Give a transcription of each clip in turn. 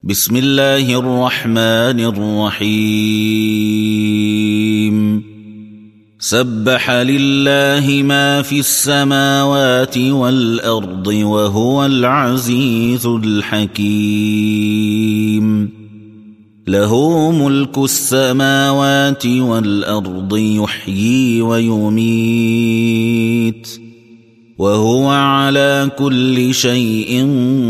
بسم الله الرحمن الرحيم سبح لله ما في السماوات والأرض وهو العزيز الحكيم له ملك السماوات والأرض يحيي ويميت وهو على كل شيء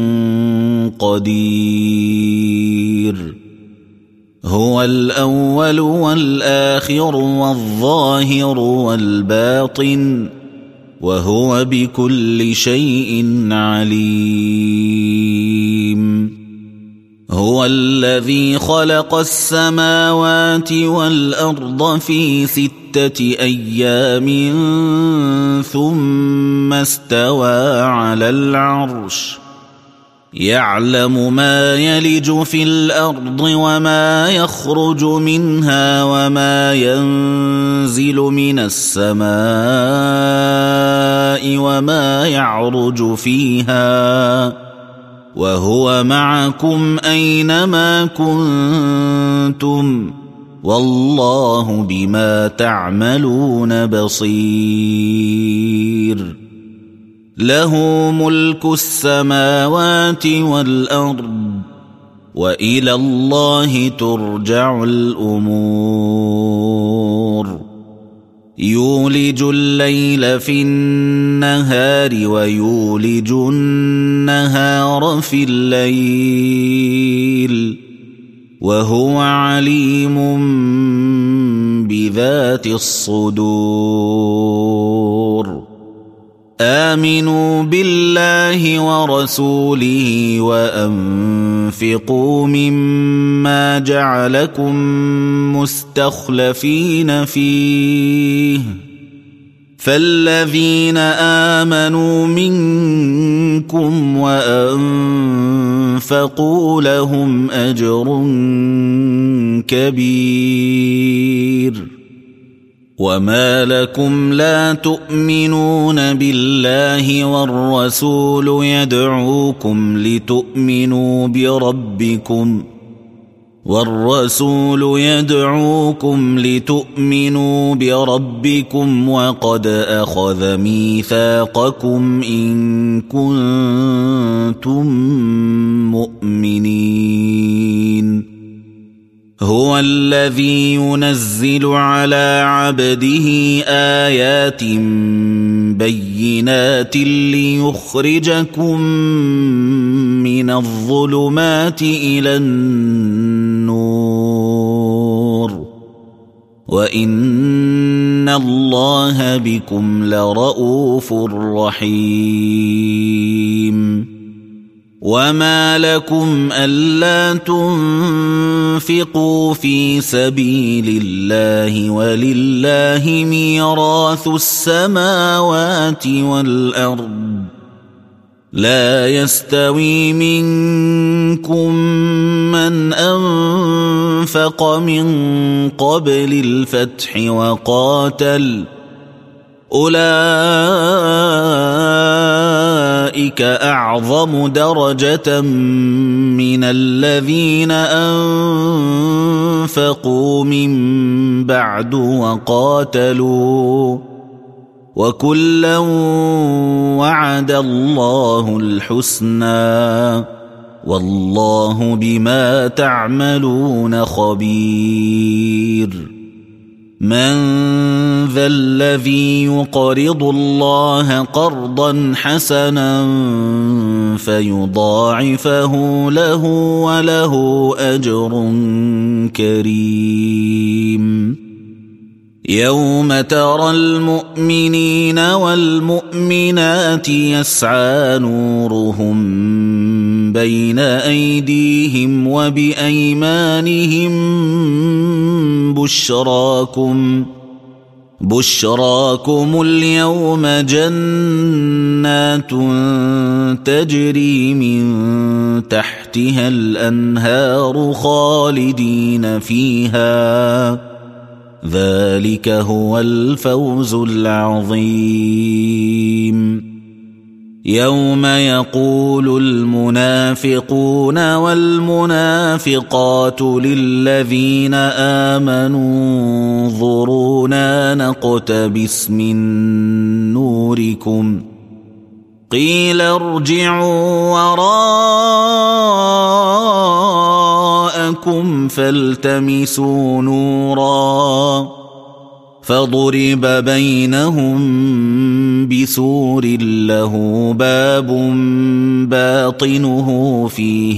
قدير هو الأول والآخر والظاهر والباطن وهو بكل شيء عليم هو الذي خلق السماوات والأرض في 6 أيام ثم استوى على العرش يعلم ما يلج في الأرض وما يخرج منها وما ينزل من السماء وما يعرج فيها وهو معكم أينما كنتم والله بما تعملون بصير له ملك السماوات والأرض وإلى الله ترجع الأمور يولج الليل في النهار ويولج النهار في الليل وهو عليم بذات الصدور آمنوا بالله ورسوله وأنفقوا مما جعلكم مستخلفين فيه فالذين آمنوا منكم وأنفقوا لهم أجر كبير وما لكم لا تؤمنون بالله والرسول يدعوكم لتؤمنوا بربكم وقد أخذ ميثاقكم إن كنتم مؤمنين هو الذي ينزل على عبده آيات بينات ليخرجكم من الظلمات إلى النور وإن الله بكم لرؤوف رحيم وما لكم ألا تنفقوا في سبيل الله ولله ميراث السماوات والأرض لا يستوي منكم من أنفق من قبل الفتح وقاتل أولئك أعظم درجة من الذين أنفقوا من بعد وقاتلوا وكلا وعد الله الحسنى والله بما تعملون خبير من ذا الذي يقرض الله قرضا حسنا فيضاعفه له وله أجر كريم يوم ترى المؤمنين والمؤمنات يسعى نورهم بين أيديهم وبأيمانهم بشراكم اليوم جنات تجري من تحتها الأنهار خالدين فيها ذلك هو الفوز العظيم يوم يقول المنافقون والمنافقات للذين آمنوا انظرونا نقتبس من نوركم قيل ارجعوا وراءكم فالتمسوا نورا فضرب بينهم بسور له باب باطنه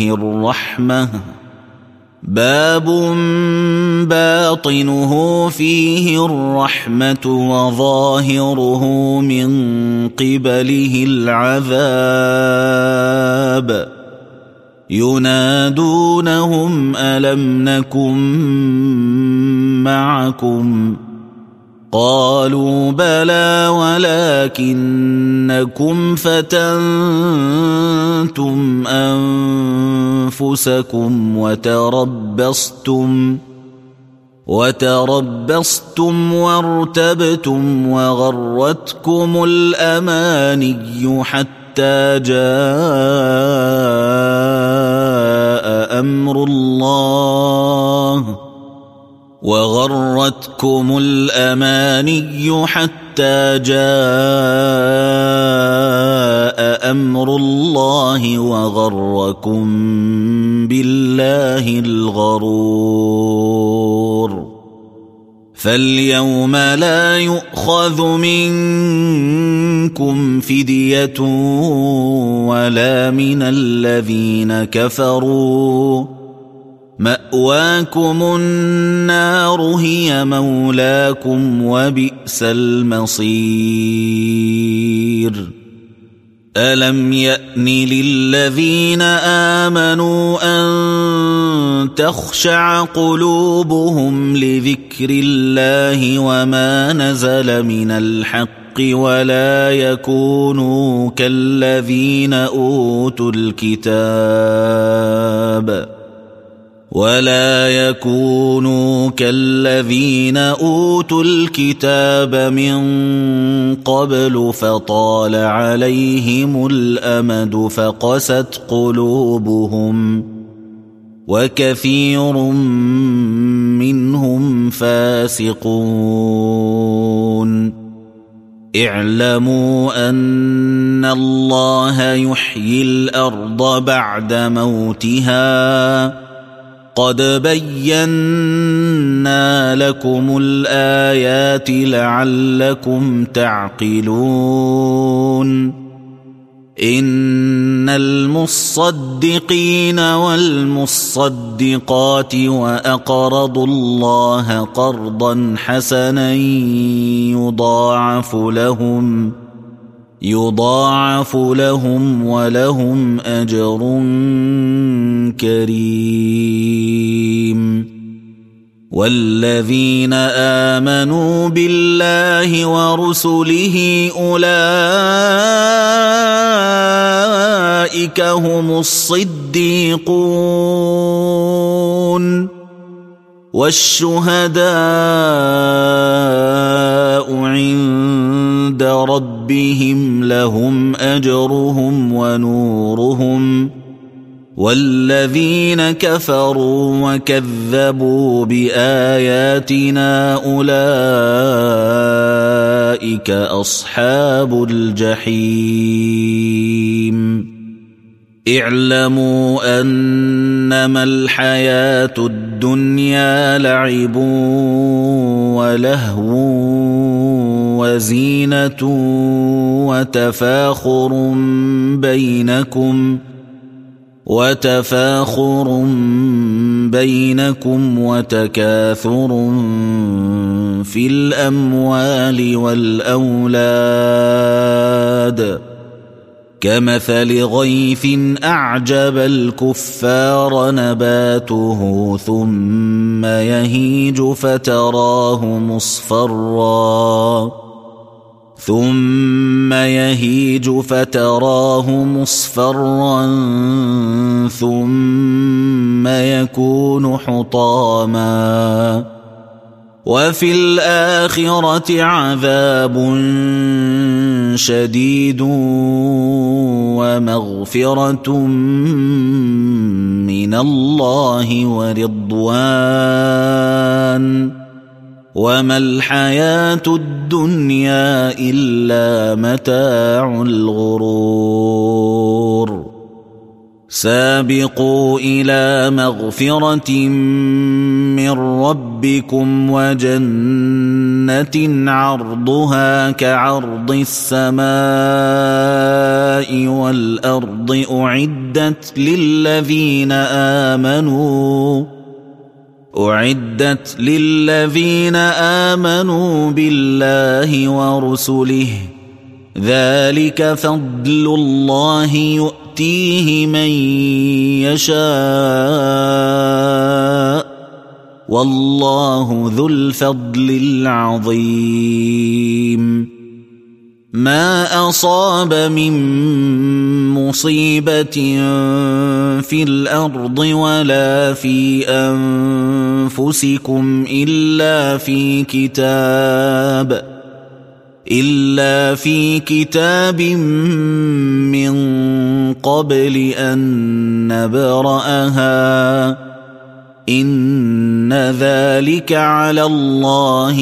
فيه الرحمة وظاهره من قبله العذاب ينادونهم ألم نكن معكم قالوا بلى ولكنكم فتنتم أنفسكم وتربصتم وارتبتم وغرتكم الأماني حتى جاء أمر الله وغركم بالله الغرور فاليوم لا يؤخذ منكم فدية ولا من الذين كفروا مأواكم النار هي مولاكم وبئس المصير ألم يأن للذين آمنوا أن تخشع قلوبهم لذكر الله وما نزل من الحق ولا يكونوا كالذين أوتوا الكتاب من قبل فطال عليهم الأمد فقست قلوبهم وكثير منهم فاسقون اعلموا أن الله يحيي الأرض بعد موتها قد بينا لكم الآيات لعلكم تعقلون إن المصدقين والمصدقات وأقرضوا الله قرضا حسنا يضاعف لهم ولهم أجر كريم والذين آمنوا بالله ورسله أولئك هم الصديقون والشهداء عند ربهم لهم أجرهم ونورهم والذين كفروا وكذبوا بآياتنا أولئك أصحاب الجحيم اعلموا أنما الحياة الدنيا لعب ولهو وزينة وتفاخر بينكم وتكاثر في الأموال والأولاد كمثل غيث أعجب الكفار نباته ثم يهيج فتراه مصفرا ثم يكون حطاما وفي الآخرة عذاب شديد ومغفرة من الله ورضوان وما الحياة الدنيا إلا متاع الغرور سابقوا إلى مغفرة من ربكم وجنة عرضها كعرض السماء والأرض أعدت للذين آمنوا بالله ورسله ذلك فضل الله يؤتيه من يشاء والله ذو الفضل العظيم ما أصاب من مصيبة في الأرض ولا في أنفسكم إلا في كتاب من قبل أن نبرأها إن ذلك على الله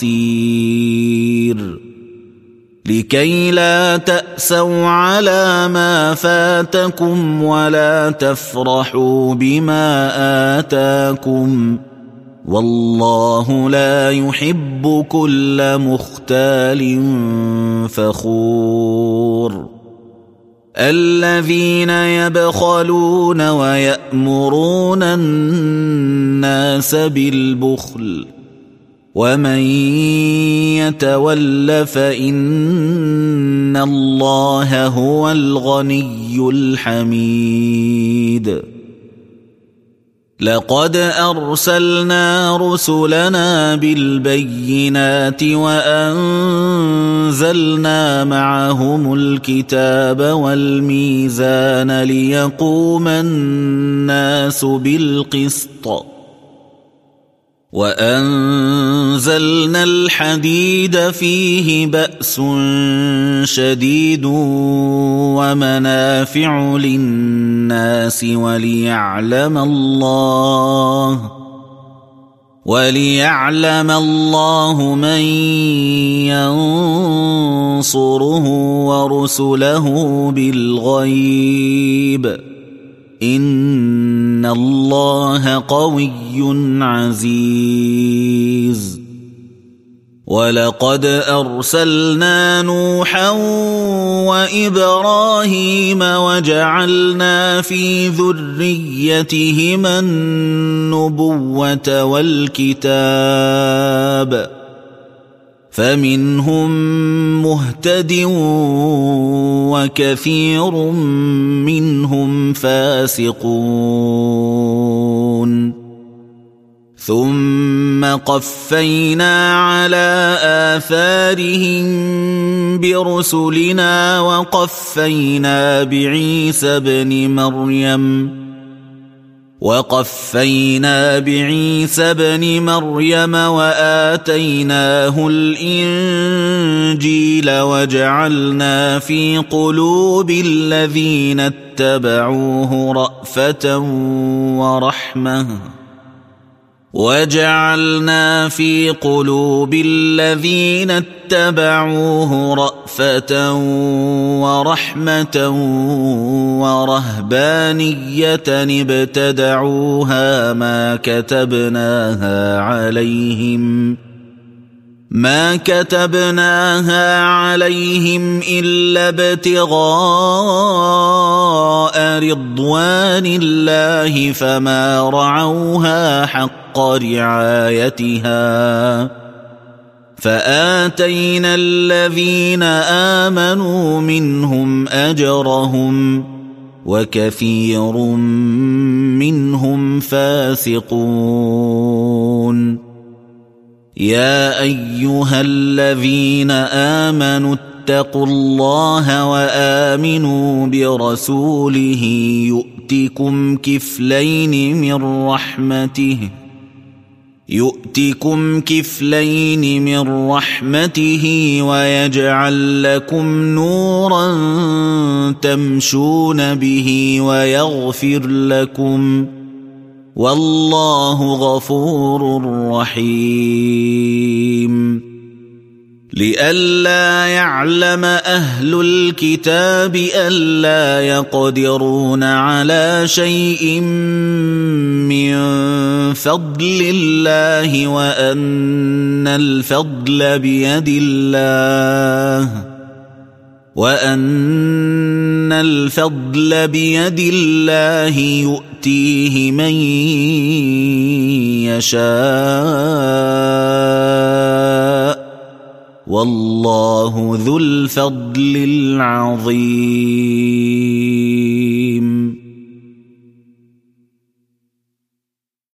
يسير لكي لا تأسوا على ما فاتكم ولا تفرحوا بما آتاكم والله لا يحب كل مختال فخور الذين يبخلون ويأمرون الناس بالبخل ومن يتول فإن الله هو الغني الحميد لقد أرسلنا رسلنا بالبينات وأنزلنا معهم الكتاب والميزان ليقوم الناس بالقسط وأنزلنا الحديد فيه بأس شديد ومنافع للناس وليعلم الله من ينصره ورسله بالغيب إن الله قوي عزيز ولقد أرسلنا نوحا وإبراهيم وجعلنا في ذريتهما النبوة والكتاب فمنهم مهتد وكثير منهم فاسقون ثم قفينا على آثارهم برسلنا وقفينا بعيسى بن مريم وآتيناه الإنجيل وجعلنا في قلوب الذين اتبعوه رأفة ورحمة ورهبانية ابتدعوها ما كتبناها عليهم إلا ابتغاء رضوان الله فما رعوها حق رعايتها فآتينا الذين آمنوا منهم أجرهم وكثير منهم فاسقون يا أيها الذين آمنوا اتقوا الله وآمنوا برسوله يؤتكم كفلين من رحمته ويجعل لكم نورا تمشون به ويغفر لكم والله غفور رحيم لئلا يعلم أهل الكتاب ألا يقدرون على شيء من فضل الله وأن الفضل بيد الله يؤتيه من يشاء والله ذو الفضل العظيم.